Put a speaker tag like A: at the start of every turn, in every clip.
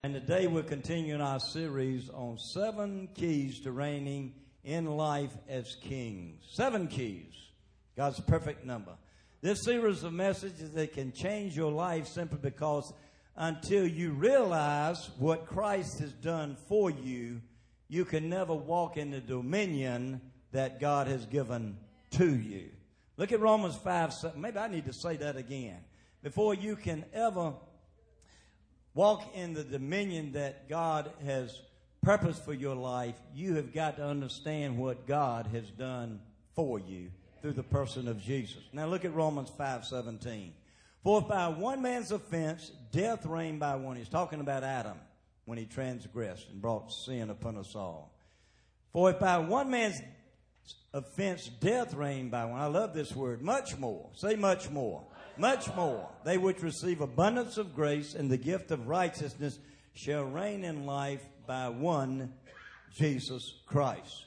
A: And today we're continuing our series on 7 keys to reigning in life as kings. 7 keys. God's perfect number. This series of messages that can change your life simply because until you realize what Christ has done for you, you can never walk in the dominion that God has given to you. Look at Romans 5:7. Maybe I need to say that again. Before you can ever walk in the dominion that God has purposed for your life, you have got to understand what God has done for you through the person of Jesus. Now look at Romans 5:17. For if by one man's offense death reigned by one. He's talking about Adam when he transgressed and brought sin upon us all. For if by one man's offense death reigned by one. I love this word. Much more. Say much more. Much more. They which receive abundance of grace and the gift of righteousness shall reign in life by one, Jesus Christ.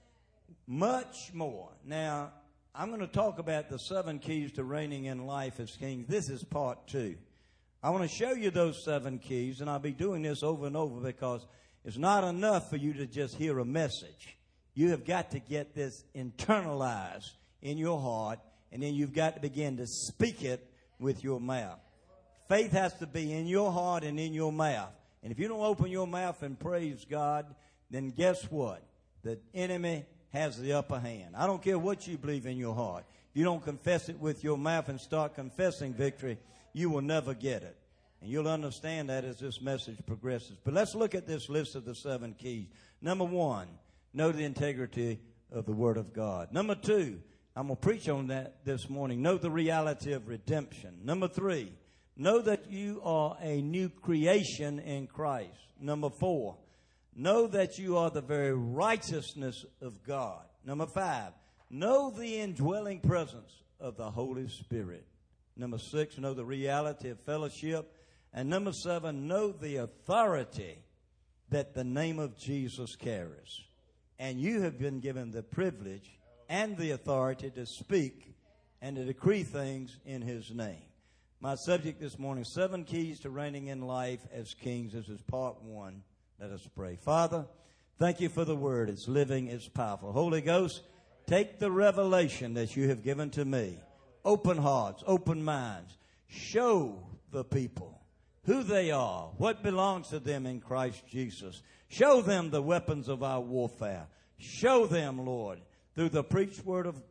A: Much more. Now, I'm going to talk about the 7 keys to reigning in life as kings. This is part 2. I want to show you those 7 keys, and I'll be doing this over and over because it's not enough for you to just hear a message. You have got to get this internalized in your heart, and then you've got to begin to speak it with your mouth. Faith has to be in your heart and in your mouth. And if you don't open your mouth and praise God, then guess what? The enemy has the upper hand. I don't care what you believe in your heart. If you don't confess it with your mouth and start confessing victory, you will never get it. And you'll understand that as this message progresses. But let's look at this list of the 7 keys. Number 1, know the integrity of the Word of God. Number 2, I'm going to preach on that this morning. Know the reality of redemption. Number 3, know that you are a new creation in Christ. Number 4, know that you are the very righteousness of God. Number 5, know the indwelling presence of the Holy Spirit. Number 6, know the reality of fellowship. And number 7, know the authority that the name of Jesus carries. And you have been given the privilege and the authority to speak and to decree things in His name. My subject this morning, 7 keys to reigning in life as kings. This is part 1. Let us pray. Father, thank you for the Word. It's living, it's powerful. Holy Ghost, take the revelation that you have given to me. Open hearts, open minds. Show the people who they are, what belongs to them in Christ Jesus. Show them the weapons of our warfare. Show them, Lord, through the preached word of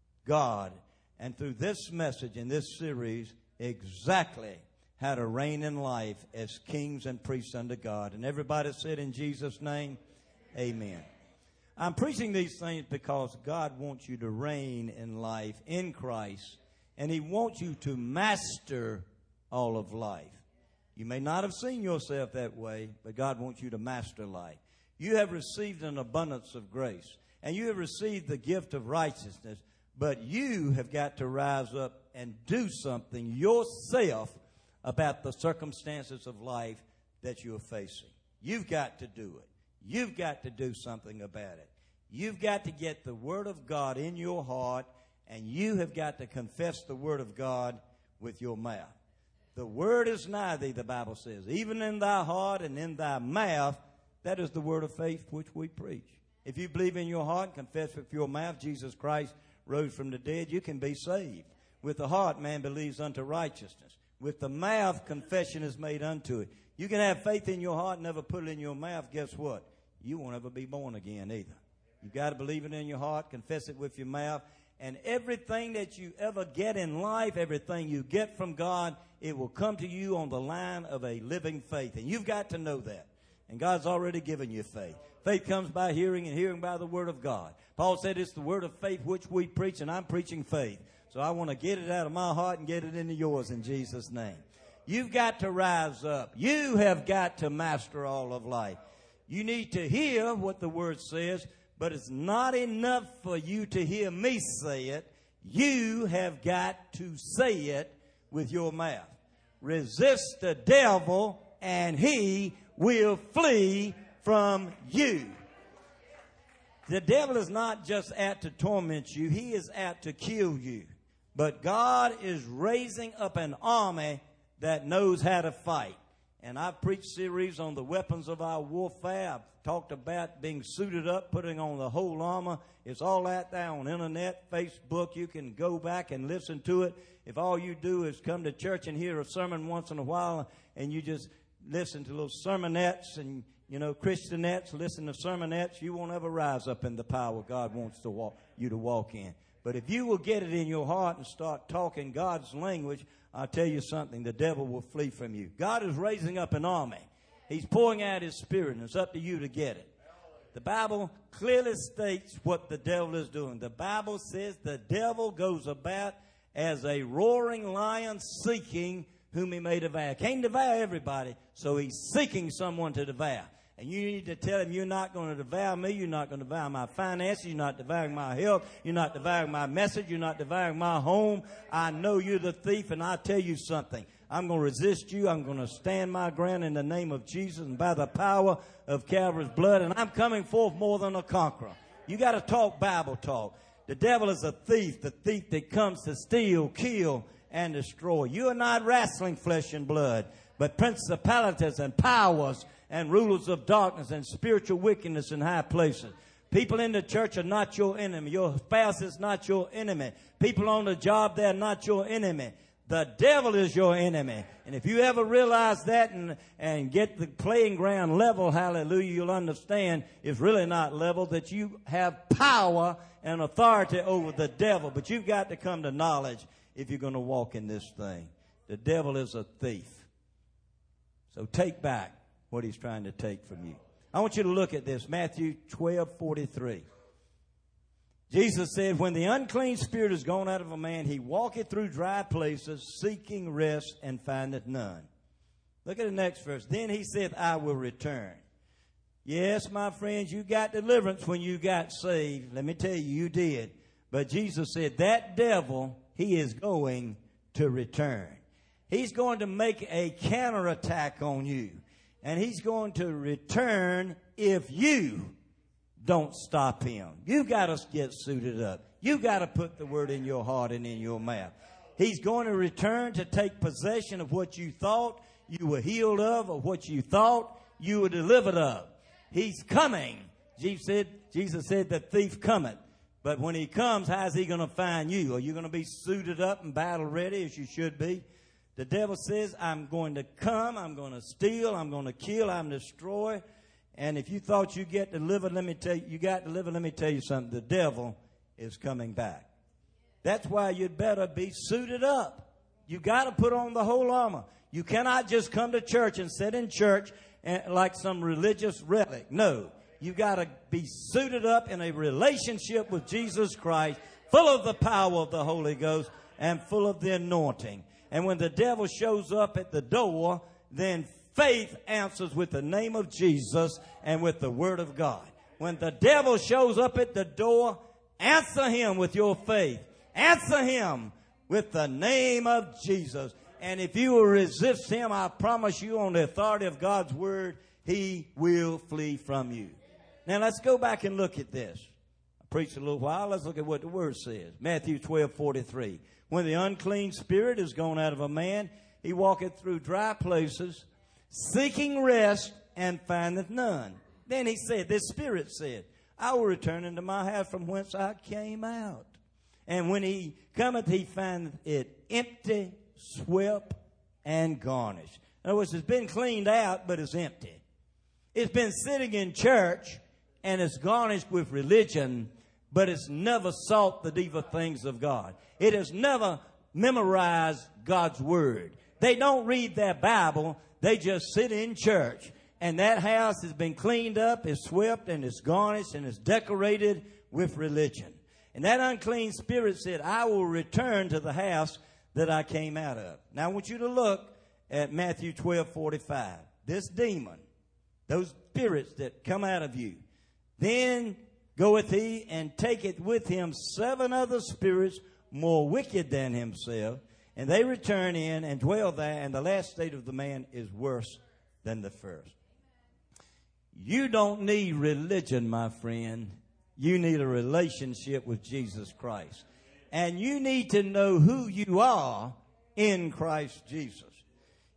A: God and through this message in this series, exactly how to reign in life as kings and priests unto God. And everybody said in Jesus' name, amen. I'm preaching these things because God wants you to reign in life in Christ, and He wants you to master all of life. You may not have seen yourself that way, but God wants you to master life. You have received an abundance of grace, and you have received the gift of righteousness, but you have got to rise up and do something yourself about the circumstances of life that you're facing. You've got to do it. You've got to do something about it. You've got to get the Word of God in your heart, and you have got to confess the Word of God with your mouth. The Word is nigh thee, the Bible says, even in thy heart and in thy mouth. That is the word of faith which we preach. If you believe in your heart and confess with your mouth Jesus Christ rose from the dead, you can be saved. With the heart, man believes unto righteousness. With the mouth, confession is made unto it. You can have faith in your heart and never put it in your mouth. Guess what? You won't ever be born again either. You've got to believe it in your heart, confess it with your mouth, and everything that you ever get in life, everything you get from God, it will come to you on the line of a living faith. And you've got to know that. And God's already given you faith. Faith comes by hearing, and hearing by the Word of God. Paul said it's the word of faith which we preach, and I'm preaching faith. So I want to get it out of my heart and get it into yours in Jesus' name. You've got to rise up. You have got to master all of life. You need to hear what the Word says, but it's not enough for you to hear me say it. You have got to say it with your mouth. Resist the devil, and he will flee from you. The devil is not just out to torment you. He is out to kill you. But God is raising up an army that knows how to fight. And I've preached series on the weapons of our warfare. I've talked about being suited up, putting on the whole armor. It's all out there on internet, Facebook. You can go back and listen to it. If all you do is come to church and hear a sermon once in a while, and you just listen to little sermonettes and, Christianettes, listen to sermonettes, you won't ever rise up in the power God wants you to walk in. But if you will get it in your heart and start talking God's language, I'll tell you something, the devil will flee from you. God is raising up an army. He's pouring out his Spirit, and it's up to you to get it. The Bible clearly states what the devil is doing. The Bible says the devil goes about as a roaring lion seeking whom he may devour. Can't devour everybody, so he's seeking someone to devour. And you need to tell him, you're not going to devour me. You're not going to devour my finances. You're not devouring my health. You're not devouring my message. You're not devouring my home. I know you're the thief, and I'll tell you something. I'm going to resist you. I'm going to stand my ground in the name of Jesus and by the power of Calvary's blood. And I'm coming forth more than a conqueror. You got to talk Bible talk. The devil is a thief, the thief that comes to steal, kill, and destroy. You are not wrestling flesh and blood, but principalities and powers and rulers of darkness and spiritual wickedness in high places. People in the church are not your enemy. Your spouse is not your enemy. People on the job, they're not your enemy. The devil is your enemy. And if you ever realize that and get the playing ground level, hallelujah, you'll understand it's really not level, that you have power and authority over the devil. But you've got to come to knowledge if you're going to walk in this thing. The devil is a thief. So take back what he's trying to take from you. I want you to look at this, Matthew 12:43. Jesus said, when the unclean spirit is gone out of a man, he walketh through dry places, seeking rest, and findeth none. Look at the next verse. Then he said, I will return. Yes, my friends, you got deliverance when you got saved. Let me tell you, you did. But Jesus said, that devil, he is going to return. He's going to make a counterattack on you. And he's going to return if you don't stop him. You've got to get suited up. You've got to put the word in your heart and in your mouth. He's going to return to take possession of what you thought you were healed of, or what you thought you were delivered of. He's coming. Jesus said the thief cometh. But when he comes, how's he going to find you? Are you going to be suited up and battle ready as you should be? The devil says, I'm going to come, I'm going to steal, I'm going to kill, I'm going to destroy. And if you thought you get delivered, let me tell you something. The devil is coming back. That's why you'd better be suited up. You got to put on the whole armor. You cannot just come to church and sit in church like some religious relic. No, you got to be suited up in a relationship with Jesus Christ, full of the power of the Holy Ghost and full of the anointing. And when the devil shows up at the door, then faith answers with the name of Jesus and with the word of God. When the devil shows up at the door, answer him with your faith. Answer him with the name of Jesus. And if you will resist him, I promise you on the authority of God's word, he will flee from you. Now let's go back and look at this. I preached a little while. Let's look at what the word says. Matthew 12:43. When the unclean spirit is gone out of a man, he walketh through dry places, seeking rest, and findeth none. Then he said, this spirit said, I will return into my house from whence I came out. And when he cometh, he findeth it empty, swept, and garnished. In other words, it's been cleaned out, but it's empty. It's been sitting in church, and it's garnished with religion, but it's never sought the deeper things of God. It has never memorized God's word. They don't read their Bible. They just sit in church. And that house has been cleaned up, is swept, and is garnished, and is decorated with religion. And that unclean spirit said, I will return to the house that I came out of. Now I want you to look at Matthew 12:45. This demon, those spirits that come out of you, then goeth he and taketh with him 7 other spirits more wicked than himself, and they return in and dwell there, and the last state of the man is worse than the first. You don't need religion, my friend. You need a relationship with Jesus Christ. And you need to know who you are in Christ Jesus.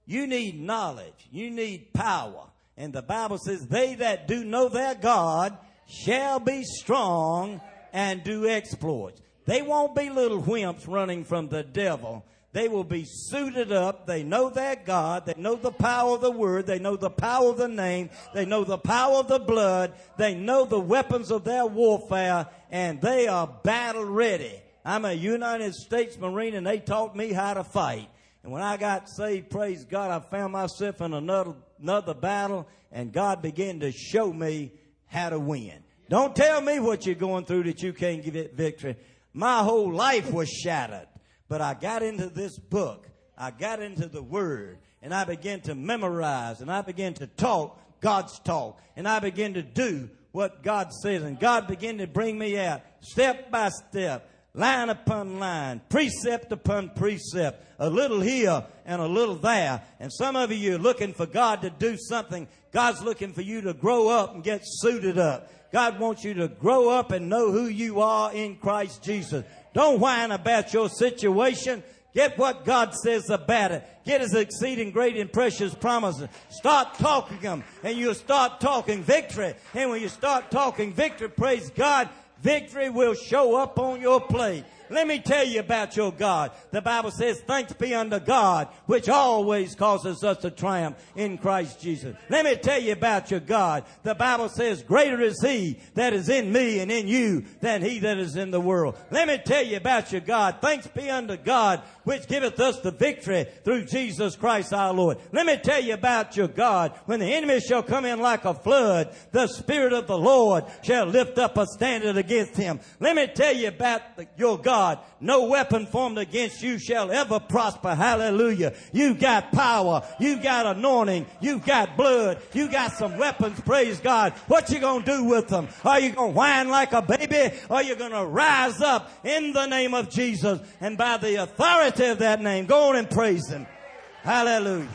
A: You need knowledge. You need power. And the Bible says, they that do know their God shall be strong and do exploits. They won't be little wimps running from the devil. They will be suited up. They know their God. They know the power of the word. They know the power of the name. They know the power of the blood. They know the weapons of their warfare, and they are battle ready. I'm a United States Marine, and they taught me how to fight. And when I got saved, praise God, I found myself in another battle, and God began to show me how to win. Don't tell me what you're going through that you can't give it victory. My whole life was shattered. But I got into this book. I got into the Word. And I began to memorize. And I began to talk God's talk. And I began to do what God says. And God began to bring me out step by step, line upon line, precept upon precept, a little here and a little there. And some of you are looking for God to do something. God's looking for you to grow up and get suited up. God wants you to grow up and know who you are in Christ Jesus. Don't whine about your situation. Get what God says about it. Get His exceeding great and precious promises. Start talking them, and you'll start talking victory. And when you start talking victory, praise God, victory will show up on your plate. Let me tell you about your God. The Bible says, thanks be unto God, which always causes us to triumph in Christ Jesus. Let me tell you about your God. The Bible says, greater is He that is in me and in you than he that is in the world. Let me tell you about your God. Thanks be unto God, which giveth us the victory through Jesus Christ our Lord. Let me tell you about your God. When the enemy shall come in like a flood, the Spirit of the Lord shall lift up a standard against him. Let me tell you about your God. No weapon formed against you shall ever prosper. Hallelujah. You've got power. You've got anointing. You've got blood. You got some weapons. Praise God. What you going to do with them? Are you going to whine like a baby? Or are you going to rise up in the name of Jesus? And by the authority of that name, go on and praise Him. Hallelujah.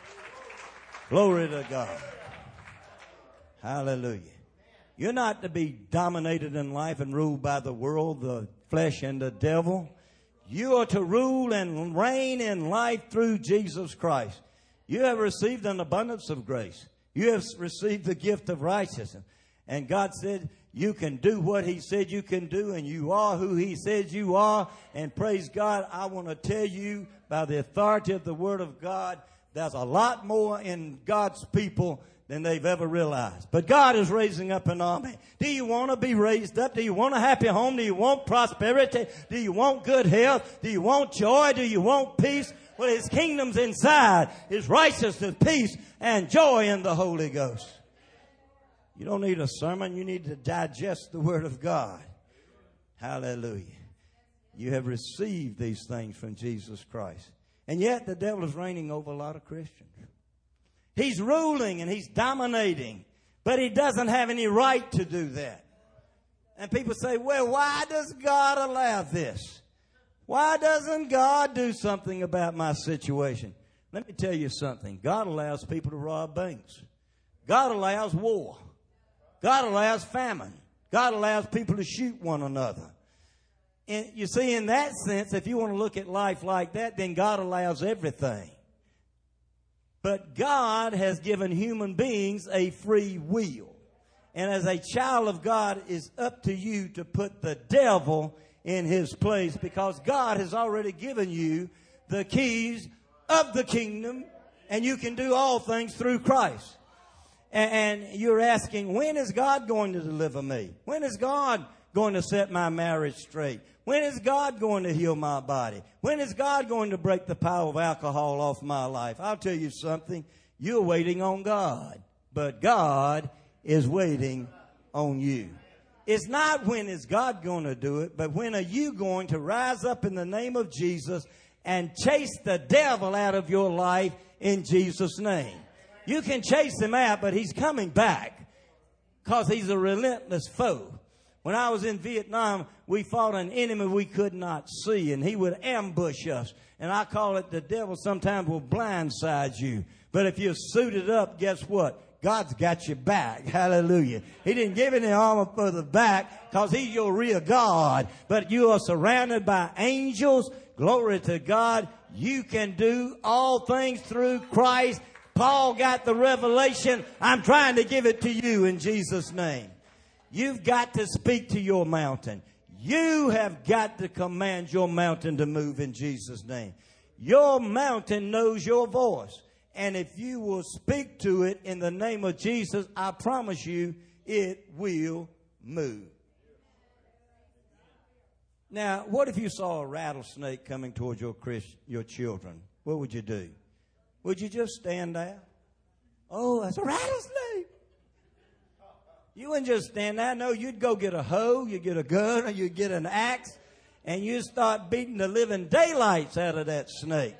A: Glory to God. Hallelujah. You're not to be dominated in life and ruled by the world, the flesh, and the devil. You are to rule and reign in life through Jesus Christ. You have received an abundance of grace. You have received the gift of righteousness. And God said you can do what He said you can do, and you are who He says you are. And praise God, I want to tell you by the authority of the Word of God, there's a lot more in God's people than they've ever realized. But God is raising up an army. Do you want to be raised up? Do you want a happy home? Do you want prosperity? Do you want good health? Do you want joy? Do you want peace? Well, His kingdom's inside. His righteousness, peace, and joy in the Holy Ghost. You don't need a sermon. You need to digest the Word of God. Hallelujah. You have received these things from Jesus Christ. And yet the devil is reigning over a lot of Christians. He's ruling and he's dominating, but he doesn't have any right to do that. And people say, well, why does God allow this? Why doesn't God do something about my situation? Let me tell you something. God allows people to rob banks. God allows war. God allows famine. God allows people to shoot one another. And you see, in that sense, if you want to look at life like that, then God allows everything. But God has given human beings a free will. And as a child of God, it's up to you to put the devil in his place, because God has already given you the keys of the kingdom, and you can do all things through Christ. And you're asking, when is God going to deliver me? When is God going to set my marriage straight? When is God going to heal my body? When is God going to break the power of alcohol off my life? I'll tell you something. You're waiting on God, but God is waiting on you. It's not when is God going to do it, but when are you going to rise up in the name of Jesus and chase the devil out of your life in Jesus' name? You can chase him out, but he's coming back because he's a relentless foe. When I was in Vietnam, we fought an enemy we could not see, and he would ambush us. And I call it the devil sometimes will blindside you. But if you're suited up, guess what? God's got your back. Hallelujah. He didn't give any armor for the back because He's your real God. But you are surrounded by angels. Glory to God. You can do all things through Christ. Paul got the revelation. I'm trying to give it to you in Jesus' name. You've got to speak to your mountain. You have got to command your mountain to move in Jesus' name. Your mountain knows your voice. And if you will speak to it in the name of Jesus, I promise you it will move. Now, what if you saw a rattlesnake coming towards your children? What would you do? Would you just stand there? Oh, that's a rattlesnake. You wouldn't just stand there. No, you'd go get a hoe, you'd get a gun, or you'd get an axe, and you'd start beating the living daylights out of that snake.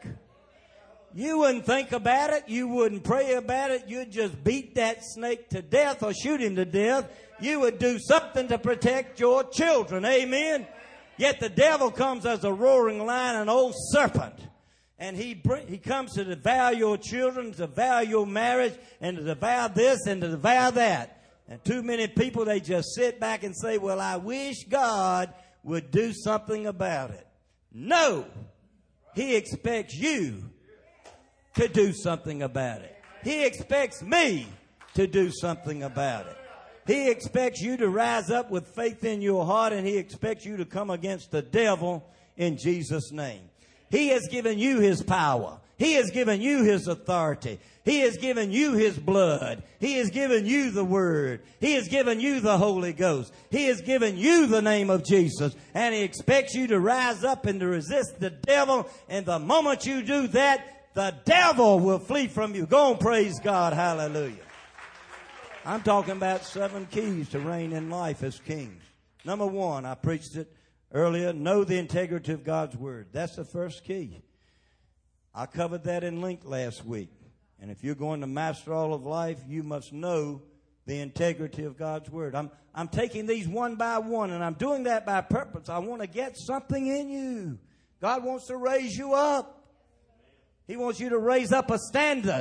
A: You wouldn't think about it. You wouldn't pray about it. You'd just beat that snake to death or shoot him to death. You would do something to protect your children. Amen? Yet the devil comes as a roaring lion, an old serpent. And he comes to devour your children, to devour your marriage, and to devour this and to devour that. And too many people, they just sit back and say, well, I wish God would do something about it. No. He expects you to do something about it. He expects me to do something about it. He expects you to rise up with faith in your heart, and he expects you to come against the devil in Jesus' name. He has given you his power. He has given you his authority. He has given you his blood. He has given you the word. He has given you the Holy Ghost. He has given you the name of Jesus. And he expects you to rise up and to resist the devil. And the moment you do that, the devil will flee from you. Go and praise God. Hallelujah. I'm talking about 7 keys to reign in life as kings. Number 1, I preached it earlier. Know the integrity of God's word. That's the first key. I covered that in length last week. And if you're going to master all of life, you must know the integrity of God's word. I'm taking these one by one, and I'm doing that by purpose. I want to get something in you. God wants to raise you up. He wants you to raise up a standard.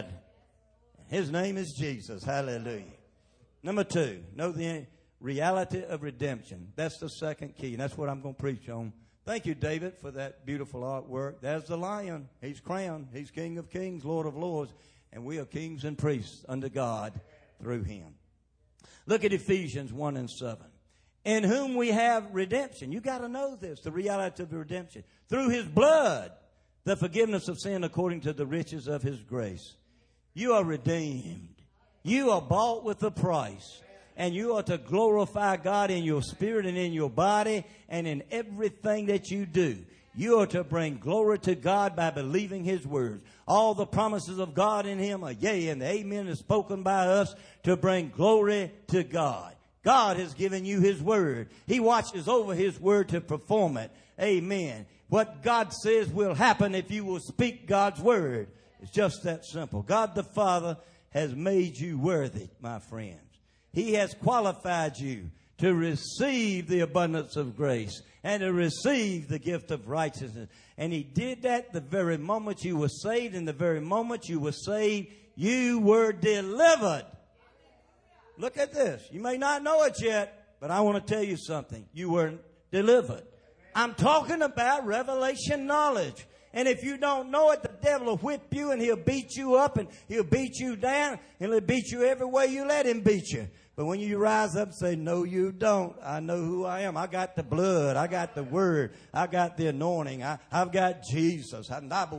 A: His name is Jesus. Hallelujah. Number 2, know the reality of redemption. That's the second key, and that's what I'm going to preach on. Thank you, David, for that beautiful artwork. There's the lion. He's crowned. He's King of kings, Lord of lords. And we are kings and priests under God through him. Look at Ephesians 1 and 7. In whom we have redemption. You got to know this, the reality of the redemption. Through his blood, the forgiveness of sin according to the riches of his grace. You are redeemed. You are bought with a price. And you are to glorify God in your spirit and in your body and in everything that you do. You are to bring glory to God by believing his words. All the promises of God in him are yea, and the amen is spoken by us to bring glory to God. God has given you his word. He watches over his word to perform it. Amen. What God says will happen if you will speak God's word. It's just that simple. God the Father has made you worthy, my friends. He has qualified you to receive the abundance of grace and to receive the gift of righteousness. And he did that the very moment you were saved. And the very moment you were saved, you were delivered. Look at this. You may not know it yet, but I want to tell you something. You were delivered. I'm talking about revelation knowledge. And if you don't know it, the devil will whip you and he'll beat you up and he'll beat you down and he'll beat you every way you let him beat you. But when you rise up and say, no, you don't. I know who I am. I got the blood. I got the word. I got the anointing. I've got Jesus.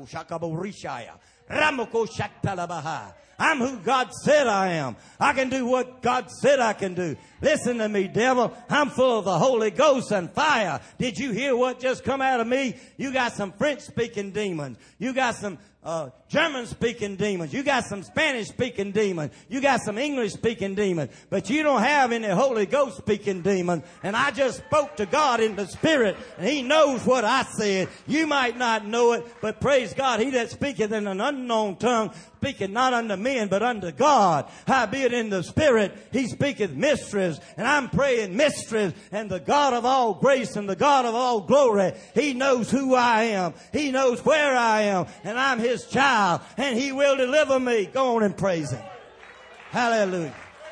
A: I'm who God said I am. I can do what God said I can do. Listen to me, devil. I'm full of the Holy Ghost and fire. Did you hear what just come out of me? You got some French-speaking demons. You got some German-speaking demons. You got some Spanish-speaking demons. You got some English-speaking demons. But you don't have any Holy Ghost-speaking demons. And I just spoke to God in the Spirit, and he knows what I said. You might not know it, but praise God, he that speaketh in an unknown tongue speaketh not unto men, but unto God. Howbeit in the Spirit, he speaketh mysteries. And I'm praying mysteries. And the God of all grace and the God of all glory, he knows who I am. He knows where I am. And I'm his child. And he will deliver me. Go on and praise him. Hallelujah.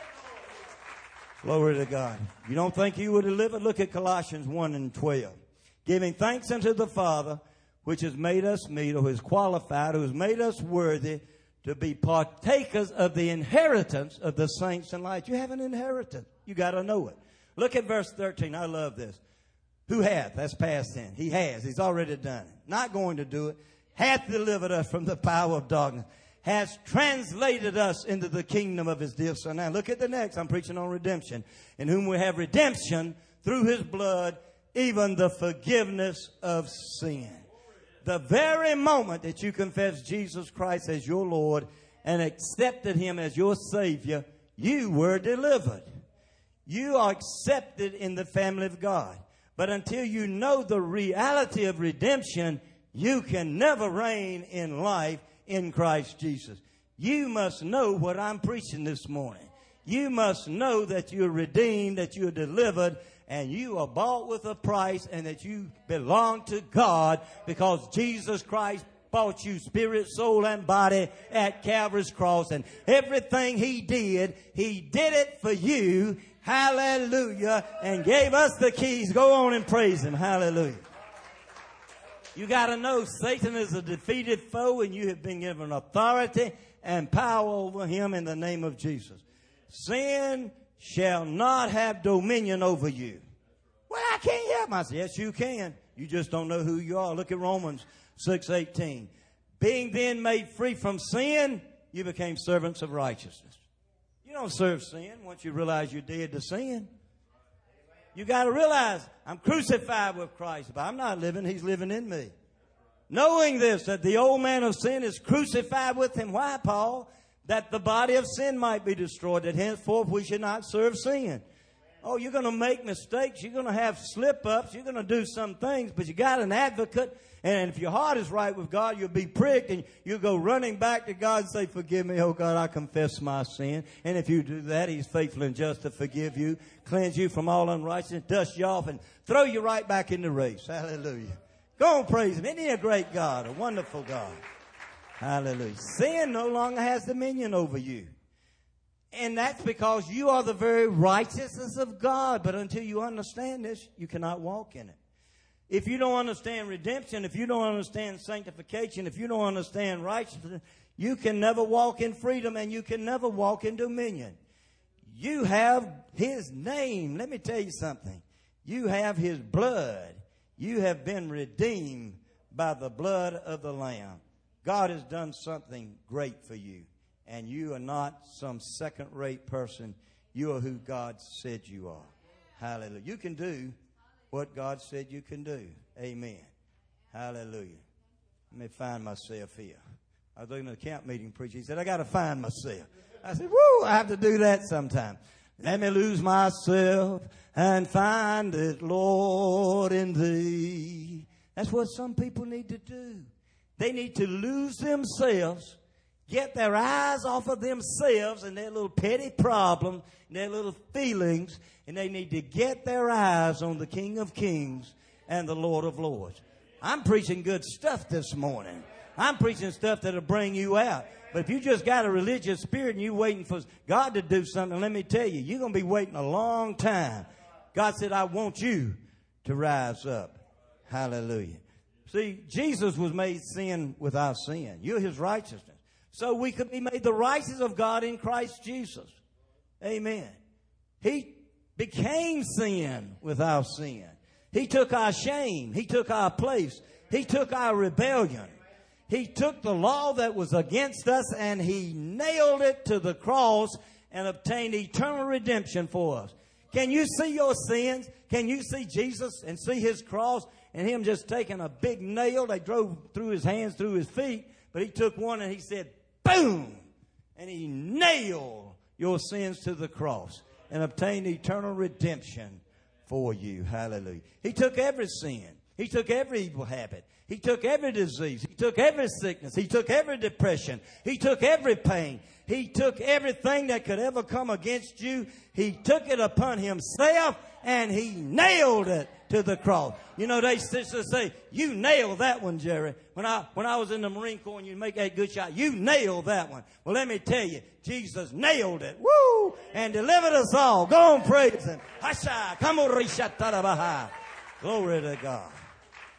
A: Glory to God. You don't think you were delivered? Look at Colossians 1 and 12. Giving thanks unto the Father, which has made us meet, or who is qualified, who has made us worthy to be partakers of the inheritance of the saints in light. You have an inheritance. You got to know it. Look at verse 13. I love this. Who hath? That's past tense. He has. He's already done it. Not going to do it. Hath delivered us from the power of darkness. Has translated us into the kingdom of his dear Son. Now look at the next. I'm preaching on redemption. In whom we have redemption through his blood, even the forgiveness of sin. The very moment that you confess Jesus Christ as your Lord and accepted him as your Savior, you were delivered. You are accepted in the family of God. But until you know the reality of redemption, you can never reign in life in Christ Jesus. You must know what I'm preaching this morning. You must know that you're redeemed, that you're delivered, and you are bought with a price, and that you belong to God because Jesus Christ bought you spirit, soul, and body at Calvary's cross. And everything he did it for you. Hallelujah. And gave us the keys. Go on and praise him. Hallelujah. You got to know Satan is a defeated foe, and you have been given authority and power over him in the name of Jesus. Sin shall not have dominion over you. Well, I can't help myself. Yes, you can. You just don't know who you are. Look at Romans 6:18. Being then made free from sin, you became servants of righteousness. You don't serve sin once you realize you're dead to sin. You got to realize I'm crucified with Christ, but I'm not living. He's living in me. Knowing this, that the old man of sin is crucified with him. Why, Paul? That the body of sin might be destroyed, that henceforth we should not serve sin. Oh, you're going to make mistakes. You're going to have slip-ups. You're going to do some things, but you got an advocate. And if your heart is right with God, you'll be pricked, and you'll go running back to God and say, forgive me, oh God, I confess my sin. And if you do that, he's faithful and just to forgive you, cleanse you from all unrighteousness, dust you off, and throw you right back in the race. Hallelujah. Go on, praise him. Isn't he a great God, a wonderful God? Hallelujah. Sin no longer has dominion over you. And that's because you are the very righteousness of God. But until you understand this, you cannot walk in it. If you don't understand redemption, if you don't understand sanctification, if you don't understand righteousness, you can never walk in freedom, and you can never walk in dominion. You have his name. Let me tell you something. You have his blood. You have been redeemed by the blood of the Lamb. God has done something great for you. And you are not some second-rate person. You are who God said you are. Hallelujah. You can do what God said you can do. Amen. Hallelujah. Let me find myself here. I was looking at the camp meeting preacher. He said, I got to find myself. I said, woo, I have to do that sometime. Let me lose myself and find it, Lord, in thee. That's what some people need to do. They need to lose themselves, get their eyes off of themselves and their little petty problems, and their little feelings, and they need to get their eyes on the King of Kings and the Lord of Lords. I'm preaching good stuff this morning. I'm preaching stuff that'll bring you out. But if you just got a religious spirit and you're waiting for God to do something, let me tell you, you're going to be waiting a long time. God said, I want you to rise up. Hallelujah. See, Jesus was made sin without sin. You're his righteousness. So we could be made the righteousness of God in Christ Jesus. Amen. He became sin without sin. He took our shame. He took our place. He took our rebellion. He took the law that was against us and he nailed it to the cross and obtained eternal redemption for us. Can you see your sins? Can you see Jesus and see his cross and him just taking a big nail? They drove through his hands, through his feet, but he took one and he said, boom! And he nailed your sins to the cross and obtained eternal redemption for you. Hallelujah. He took every sin. He took every evil habit. He took every disease. He took every sickness. He took every depression. He took every pain. He took everything that could ever come against you. He took it upon himself and he nailed it to the cross. You know, they sisters say, you nailed that one, Jerry. When I was in the Marine Corps and you make that good shot, you nailed that one. Well, let me tell you, Jesus nailed it. Woo! And delivered us all. Go on, praise him. Hasha. Glory to God.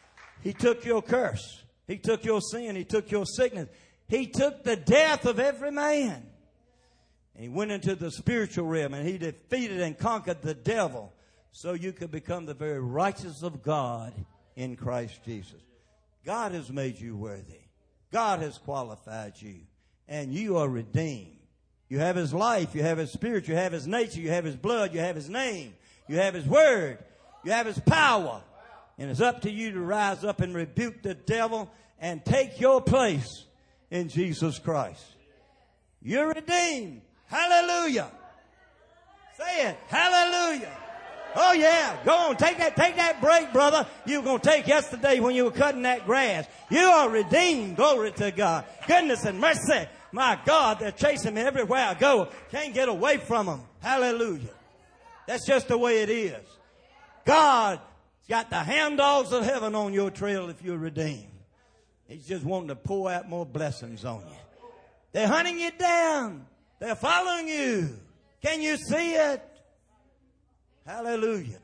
A: He took your curse. He took your sin. He took your sickness. He took the death of every man. And he went into the spiritual realm and he defeated and conquered the devil so you could become the very righteousness of God in Christ Jesus. God has made you worthy. God has qualified you. And you are redeemed. You have His life. You have His spirit. You have His nature. You have His blood. You have His name. You have His word. You have His power. And it's up to you to rise up and rebuke the devil and take your place in Jesus Christ. You're redeemed. Hallelujah. Say it. Hallelujah. Oh yeah. Go on. Take that break, brother. You were going to take yesterday when you were cutting that grass. You are redeemed. Glory to God. Goodness and mercy. My God, they're chasing me everywhere I go. Can't get away from them. Hallelujah. That's just the way it is. God's got the hand dogs of heaven on your trail if you're redeemed. He's just wanting to pour out more blessings on you. They're hunting you down. They're following you. Can you see it? Hallelujah.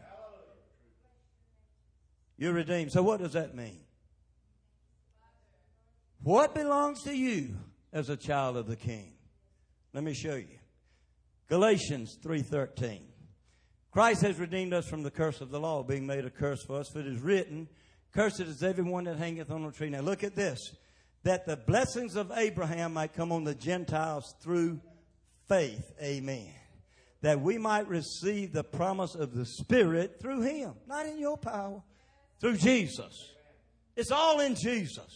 A: You're redeemed. So what does that mean? What belongs to you as a child of the King? Let me show you. Galatians 3:13. Christ has redeemed us from the curse of the law, being made a curse for us. For it is written, cursed is everyone that hangeth on a tree. Now look at this. That the blessings of Abraham might come on the Gentiles through faith. Amen. That we might receive the promise of the Spirit through Him. Not in your power. Through Jesus. It's all in Jesus.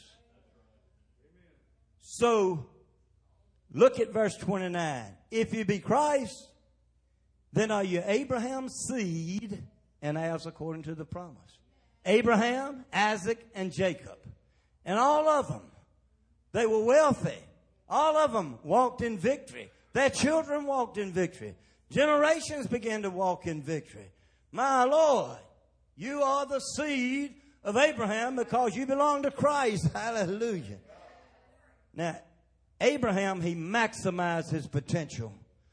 A: So, look at verse 29. If you be Christ, then are you Abraham's seed and heirs according to the promise. Abraham, Isaac, and Jacob. And all of them, they were wealthy. All of them walked in victory. Their children walked in victory. Generations began to walk in victory. My Lord, you are the seed of Abraham because you belong to Christ. Hallelujah. Now, Abraham, he maximized his potential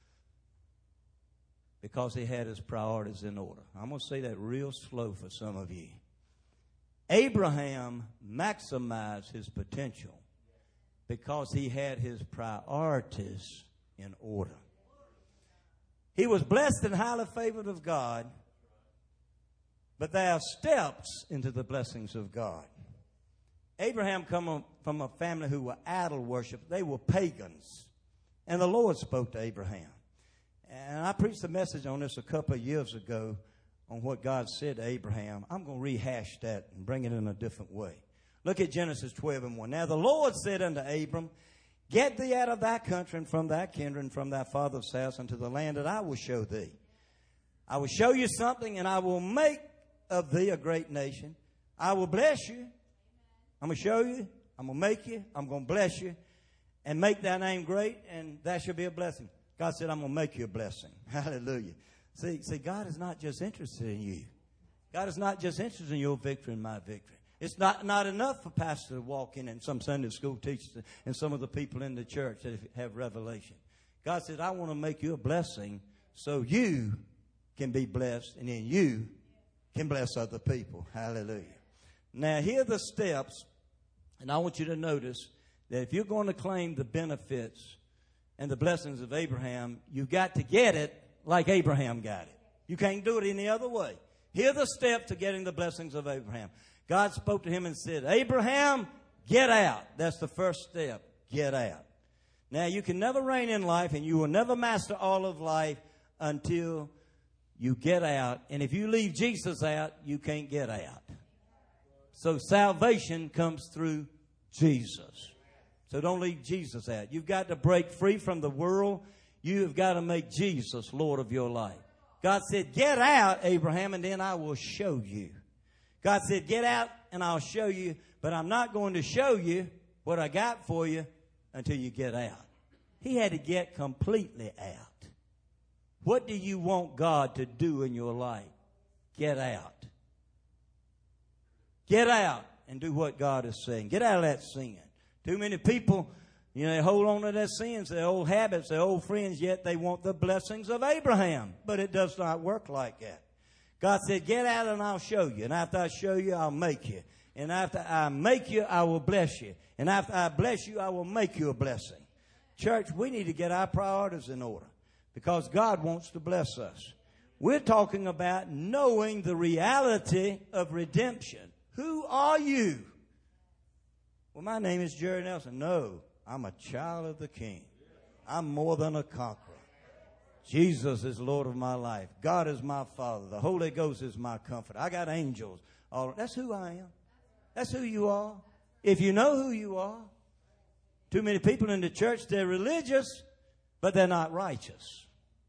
A: because he had his priorities in order. I'm going to say that real slow for some of you. Abraham maximized his potential because he had his priorities in order. He was blessed and highly favored of God, but there are steps into the blessings of God. Abraham come from a family who were idol worship. They were pagans. And the Lord spoke to Abraham. And I preached a message on this a couple of years ago on what God said to Abraham. I'm going to rehash that and bring it in a different way. Look at Genesis 12:1. Now the Lord said unto Abram, get thee out of thy country and from thy kindred and from thy father's house unto the land that I will show thee. I will show you something, and I will make of thee a great nation. I will bless you. I'm going to show you. I'm going to make you. I'm going to bless you and make thy name great, and that shall be a blessing. God said, I'm going to make you a blessing. Hallelujah. See, God is not just interested in you. God is not just interested in your victory and my victory. It's not enough for pastor to walk in and some Sunday school teachers and some of the people in the church that have revelation. God said, I want to make you a blessing so you can be blessed, and then you can bless other people. Hallelujah. Now, here are the steps, and I want you to notice that if you're going to claim the benefits and the blessings of Abraham, you've got to get it like Abraham got it. You can't do it any other way. Here are the steps to getting the blessings of Abraham. God spoke to him and said, Abraham, get out. That's the first step. Get out. Now, you can never reign in life, and you will never master all of life until you get out. And if you leave Jesus out, you can't get out. So salvation comes through Jesus. So don't leave Jesus out. You've got to break free from the world. You have got to make Jesus Lord of your life. God said, get out, Abraham, and then I will show you. God said, get out and I'll show you, but I'm not going to show you what I got for you until you get out. He had to get completely out. What do you want God to do in your life? Get out. Get out and do what God is saying. Get out of that sin. Too many people, they hold on to their sins, their old habits, their old friends, yet they want the blessings of Abraham. But it does not work like that. God said, get out and I'll show you. And after I show you, I'll make you. And after I make you, I will bless you. And after I bless you, I will make you a blessing. Church, we need to get our priorities in order because God wants to bless us. We're talking about knowing the reality of redemption. Who are you? Well, my name is Jerry Nelson. No, I'm a child of the King. I'm more than a conqueror. Jesus is Lord of my life. God is my Father. The Holy Ghost is my comfort. I got angels. That's who I am. That's who you are. If you know who you are. Too many people in the church, they're religious, but they're not righteous.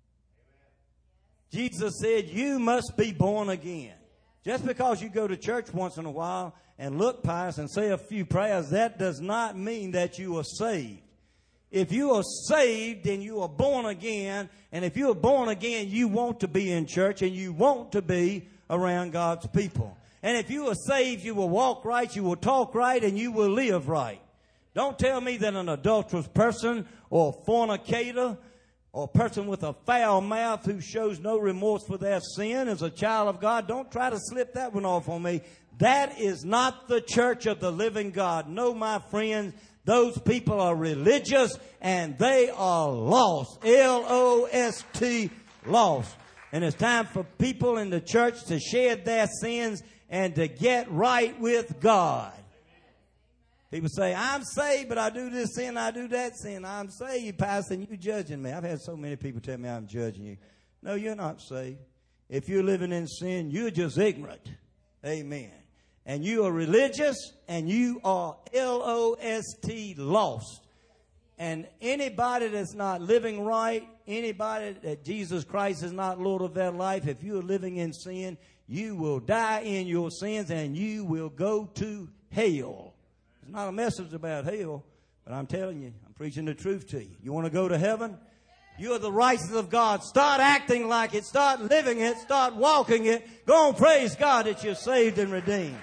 A: Jesus said, you must be born again. Just because you go to church once in a while and look pious and say a few prayers, that does not mean that you are saved. If you are saved, then you are born again. And if you are born again, you want to be in church and you want to be around God's people. And if you are saved, you will walk right, you will talk right, and you will live right. Don't tell me that an adulterous person or a fornicator or a person with a foul mouth who shows no remorse for their sin is a child of God. Don't try to slip that one off on me. That is not the church of the living God. No, my friends, those people are religious and they are lost. L-O-S-T, lost. And it's time for people in the church to shed their sins and to get right with God. People say, I'm saved, but I do this sin, I do that sin. I'm saved, Pastor, and you judging me. I've had so many people tell me I'm judging you. No, you're not saved. If you're living in sin, you're just ignorant. Amen. And you are religious, and you are L-O-S-T, lost. And anybody that's not living right, anybody that Jesus Christ is not Lord of their life, if you are living in sin, you will die in your sins, and you will go to hell. It's not a message about hell, but I'm telling you, I'm preaching the truth to you. You want to go to heaven? You're the righteousness of God. Start acting like it. Start living it. Start walking it. Go and praise God that you're saved and redeemed.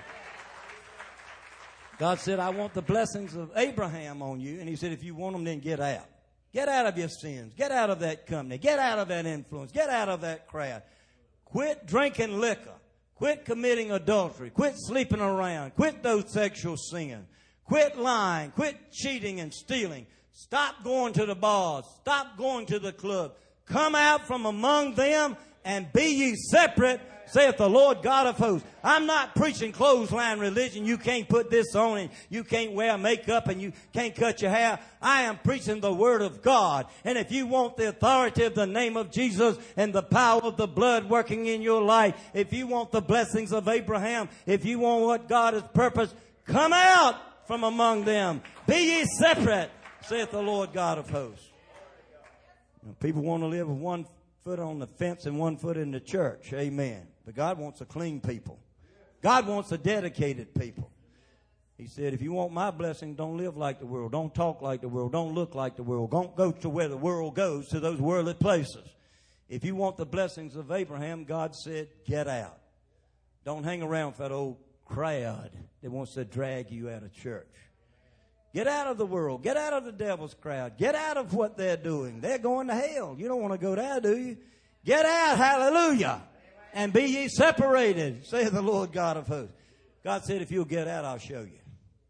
A: God said, I want the blessings of Abraham on you. And he said, if you want them, then get out. Get out of your sins. Get out of that company. Get out of that influence. Get out of that crowd. Quit drinking liquor. Quit committing adultery. Quit sleeping around. Quit those sexual sins. Quit lying. Quit cheating and stealing. Stop going to the bars. Stop going to the club. Come out from among them and be ye separate, saith the Lord God of hosts. I'm not preaching clothesline religion. You can't put this on and you can't wear makeup and you can't cut your hair. I am preaching the Word of God. And if you want the authority of the name of Jesus and the power of the blood working in your life, if you want the blessings of Abraham, if you want what God has purposed, come out from among them. Be ye separate, saith the Lord God of hosts. You know, people want to live with one foot on the fence and one foot in the church. Amen. But God wants a clean people. God wants a dedicated people. He said, if you want my blessing, don't live like the world. Don't talk like the world. Don't look like the world. Don't go to where the world goes, to those worldly places. If you want the blessings of Abraham, God said, get out. Don't hang around for that old crowd that wants to drag you out of church. Get out of the world. Get out of the devil's crowd. Get out of what they're doing. They're going to hell. You don't want to go there, do you? Get out, hallelujah, and be ye separated, saith the Lord God of hosts. God said, if you'll get out, I'll show you.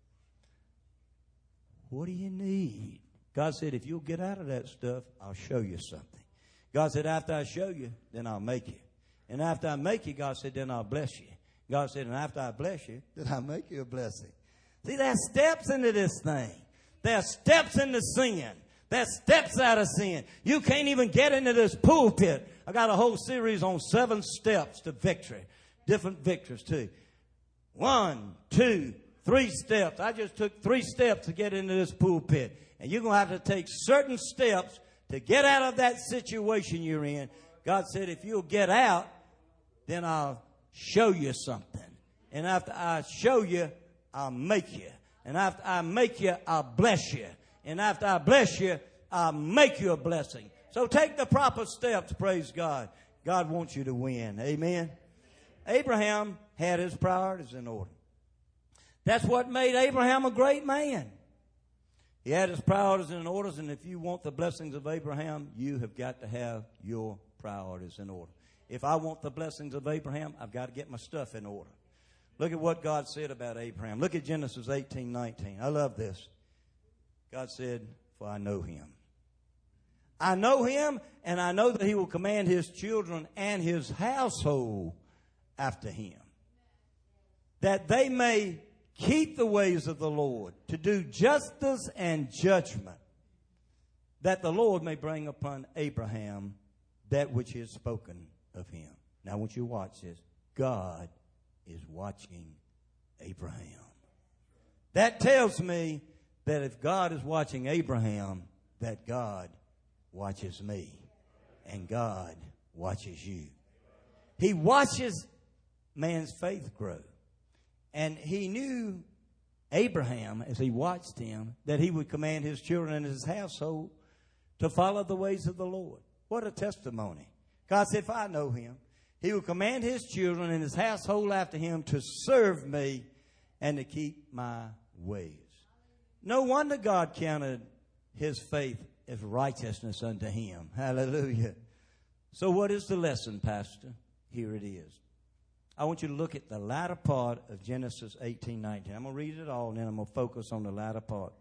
A: What do you need? God said, if you'll get out of that stuff, I'll show you something. God said, after I show you, then I'll make you. And after I make you, God said, then I'll bless you. God said, and after I bless you, then I'll make you a blessing. See, there's steps into this thing. There's steps into sin. There's steps out of sin. You can't even get into this pulpit. I got a whole series on 7 steps to victory. Different victories, too. 1, 2, 3 steps. I just took 3 steps to get into this pulpit. And you're going to have to take certain steps to get out of that situation you're in. God said, if you'll get out, then I'll show you something. And after I show you, I'll make you. And after I make you, I'll bless you. And after I bless you, I'll make you a blessing. So take the proper steps, praise God. God wants you to win. Amen. Abraham had his priorities in order. That's what made Abraham a great man. He had his priorities in order, and if you want the blessings of Abraham, you have got to have your priorities in order. If I want the blessings of Abraham, I've got to get my stuff in order. Look at what God said about Abraham. Look at Genesis 18:19. I love this. God said, for I know him. I know him, and I know that he will command his children and his household after him, that they may keep the ways of the Lord, to do justice and judgment, that the Lord may bring upon Abraham that which is spoken of him. Now I want you to watch this. God is watching Abraham. That tells me that if God is watching Abraham, that God watches me, and God watches you. He watches man's faith grow. And he knew Abraham, as he watched him, that he would command his children and his household to follow the ways of the Lord. What a testimony. God said, if I know him, he will command his children and his household after him to serve me and to keep my ways. No wonder God counted his faith as righteousness unto him. Hallelujah. So what is the lesson, Pastor? Here it is. I want you to look at the latter part of Genesis 18:19. I'm going to read it all, and then I'm going to focus on the latter part.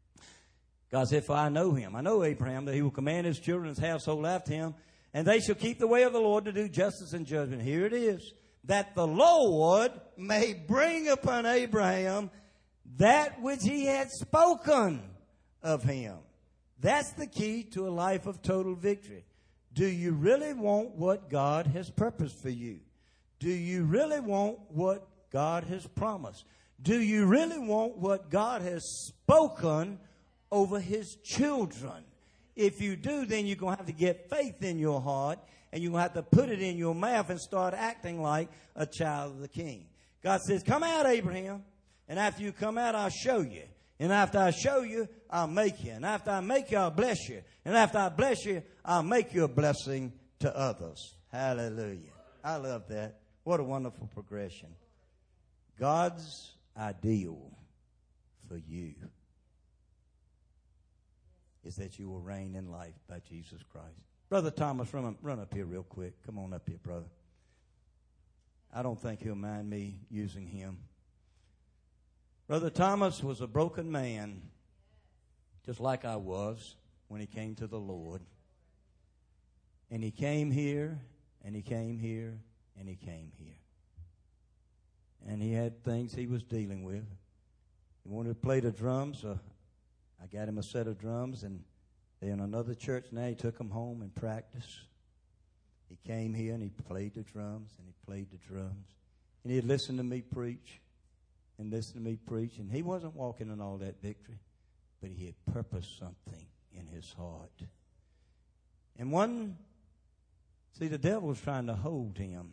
A: God said, for I know him. I know Abraham, that he will command his children and his household after him, and they shall keep the way of the Lord to do justice and judgment. Here it is. That the Lord may bring upon Abraham that which he had spoken of him. That's the key to a life of total victory. Do you really want what God has purposed for you? Do you really want what God has promised? Do you really want what God has spoken over his children? If you do, then you're going to have to get faith in your heart, and you're going to have to put it in your mouth and start acting like a child of the King. God says, come out, Abraham, and after you come out, I'll show you. And after I show you, I'll make you. And after I make you, I'll bless you. And after I bless you, I'll make you a blessing to others. Hallelujah. I love that. What a wonderful progression. God's ideal for you is that you will reign in life by Jesus Christ. Brother Thomas, run up here real quick. Come on up here, brother. I don't think he'll mind me using him. Brother Thomas was a broken man, just like I was when he came to the Lord. And he came here, and he came here, and he came here. And he had things he was dealing with. He wanted to play the drums, so I got him a set of drums, and they're in another church now. He took them home and practiced. He came here, and he played the drums, and he played the drums. And he'd listen to me preach. And listen to me preach. And he wasn't walking in all that victory, but he had purposed something in his heart. And the devil was trying to hold him.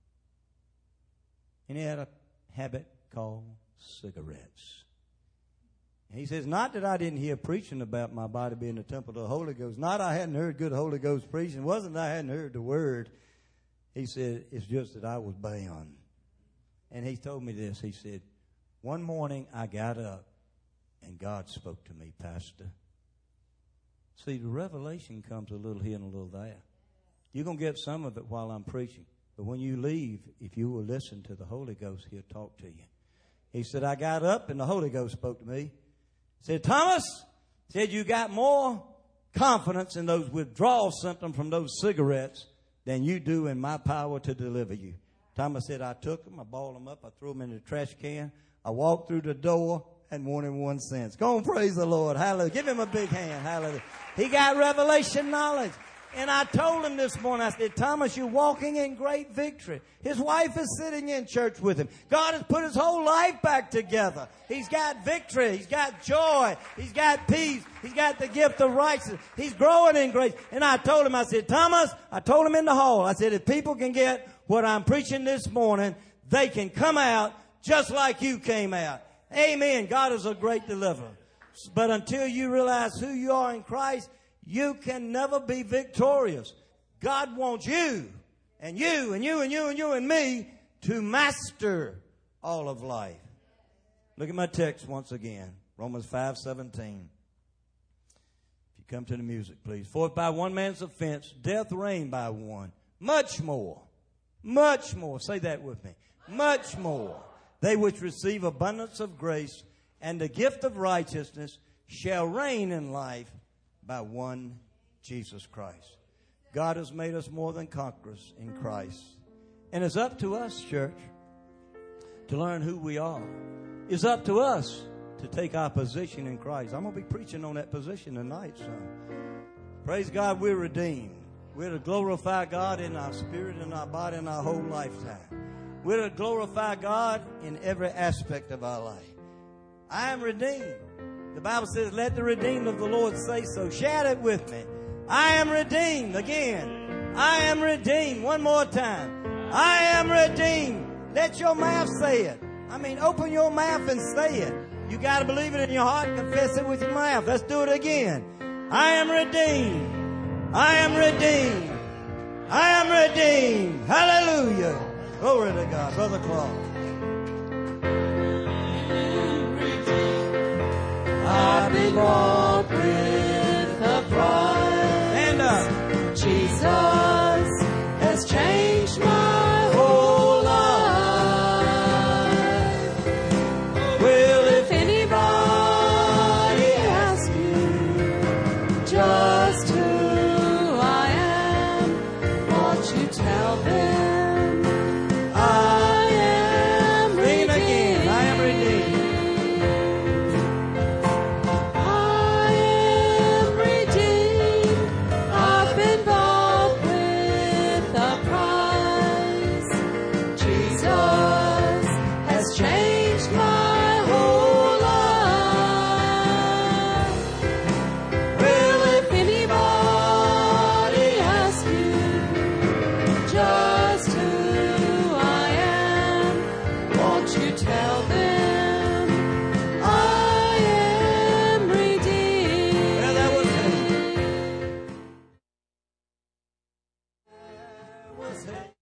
A: And he had a habit called cigarettes. And he says, not that I didn't hear preaching about my body being the temple of the Holy Ghost. Not I hadn't heard good Holy Ghost preaching. It wasn't that I hadn't heard the word. He said, it's just that I was bound. And he told me this. He said, one morning I got up and God spoke to me, Pastor. See, the revelation comes a little here and a little there. You're going to get some of it while I'm preaching. But when you leave, if you will listen to the Holy Ghost, he'll talk to you. He said, I got up and the Holy Ghost spoke to me. He said, Thomas, said you got more confidence in those withdrawal symptoms from those cigarettes than you do in my power to deliver you. Thomas said, I took them, I balled them up, I threw them in the trash can. I walked through the door and won him 1 cent. Go and praise the Lord. Hallelujah. Give him a big hand. Hallelujah. He got revelation knowledge. And I told him this morning, I said, Thomas, you're walking in great victory. His wife is sitting in church with him. God has put his whole life back together. He's got victory. He's got joy. He's got peace. He's got the gift of righteousness. He's growing in grace. And I told him, I said, Thomas, I told him in the hall, I said, if people can get what I'm preaching this morning, they can come out just like you came out. Amen. God is a great deliverer. But until you realize who you are in Christ, you can never be victorious. God wants you and you and you and you and you and me to master all of life. Look at my text once again. Romans 5:17. If you come to the music, please. For if by one man's offense death reigned by one, much more, say that with me, much more They which receive abundance of grace and the gift of righteousness shall reign in life by one Jesus Christ. God has made us more than conquerors in Christ. And it's up to us, church, to learn who we are. It's up to us to take our position in Christ. I'm going to be preaching on that position tonight, son. Praise God, we're redeemed. We're to glorify God in our spirit and our body and our whole lifetime. We're to glorify God in every aspect of our life. I am redeemed. The Bible says, let the redeemed of the Lord say so. Shout it with me. I am redeemed. Again, I am redeemed. One more time. I am redeemed. Let your mouth say it. Open your mouth and say it. You got to believe it in your heart and confess it with your mouth. Let's do it again. I am redeemed. I am redeemed. I am redeemed. Hallelujah. Glory to God. Brother Clark.
B: I've been bought with a price.
A: Stand up.
B: Jesus has changed my whole life. Well, if anybody asks you just who I am, won't you tell them I am redeemed?
A: Again, I am redeemed.
B: I am redeemed. I've been bought with a price. Jesus has changed my whole life. Well, if anybody asks you just who I am, won't you tell them I am redeemed?
A: Well, that was it.